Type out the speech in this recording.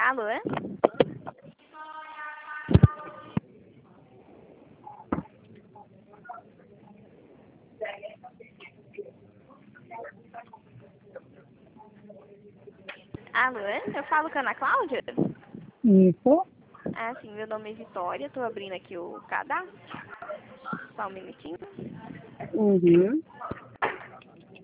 Alô? Alô? Eu falo com a Ana Cláudia? Isso. Ah, sim, meu nome é Vitória, tô abrindo aqui o cadastro. Só um minutinho. Uhum.